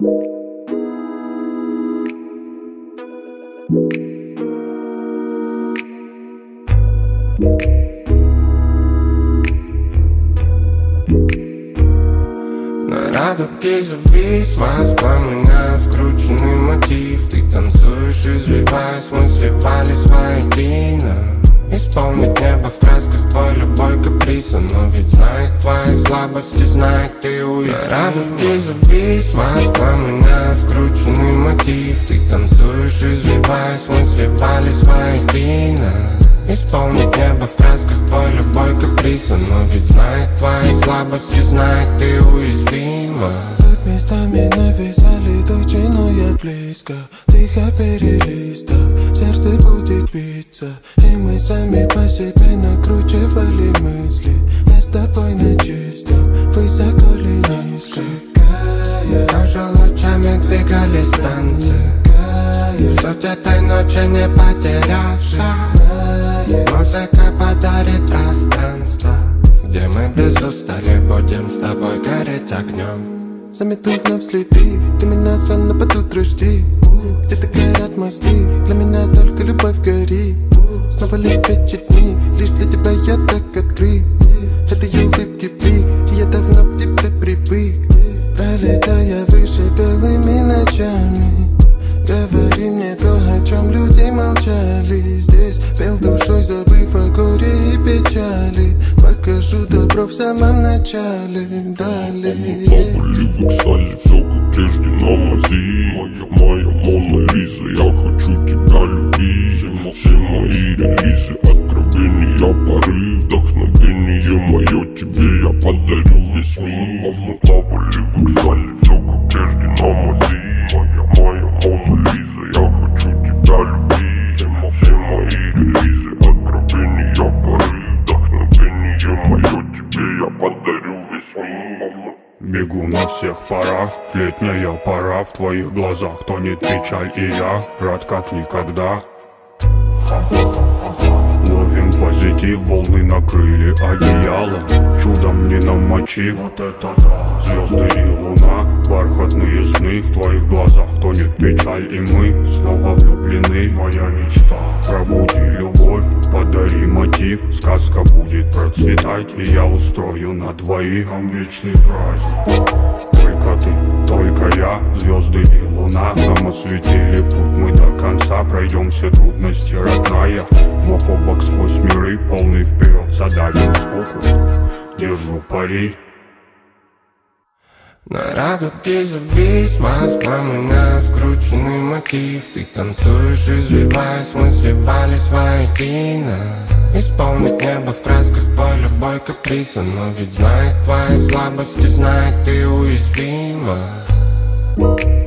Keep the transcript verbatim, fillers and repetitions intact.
На радуге завис, воспламеняя скрученный мотив. Ты танцуешь, извиваясь, мы сливались воедино. Исполнить небо в красках твой любой каприз. Но ведь знает твои слабости, знает ты уязвима. На радуге завис, воспламеняя скрученный мотив. Ты танцуешь, извиваясь, мы сливались воедино. Исполнить небо в красках твой любой каприз. Но ведь знает твои слабости, знает ты уязвима. Тут местами навязали тучи, но я близко. Тихо перелистав, сердце будет биться. И мы сами по себе накручивали мысли. Я с тобой на чистом, высоко ли низко. Тоже лучами двигались танцы. Суть этой ночи не потеряшься. Музыка подарит пространство, где мы без устали будем с тобой гореть огнем. Замету вновь следы, ты меня сонно под утро жди. Где-то горят мосты, для меня только любовь горит. Снова лепечет дни, лишь для тебя я так открыт. Этой улыбки блик, и я давно к тебе привык. Пролетая выше белыми ночами, говори мне то, о чем люди молчали. Здесь пел душой, забыв о горе и печали. Покажу добро в самом начале. Далее плавали в экстазе, все как прежде на мази. Моя, моя Мона Лиза, я хочу тебя любить. Все мои релизы, откровения, порыв, вдохновение мое тебе я подарю весь мир. Мы плавали в экстазе, все как прежде на мази. Моя, моя Мона Лиза, я хочу тебя любить. Все мои релизы, откровения, порыв, вдохновение мое тебе я подарю весь мир. Бегу на всех парах, летняя пора. В твоих глазах тонет печаль, и я рад как никогда. Ловим позитив, волны накрыли одеялом. Чудом не намочив, вот это да. Звезды и луна, бархатные сны. В твоих глазах тонет печаль, и мы снова влюблены. Моя мечта, пробуди любовь, подари мотив. Сказка будет процветать, и я устрою на двоих нам вечный праздник. Только ты, только я, звезды и луна нам осветили путь, мы до конца пройдем все трудности, родная. Бок о бок сквозь миры, полный вперед, задавим скуку. Держу пари. На радуге завис, воспламеняя скрученный мотив. Ты танцуешь, извиваясь, мы сливались воедино. Исполнить небо в красках твой любой каприз. Но ведь знает твои слабости, знает ты уязвима.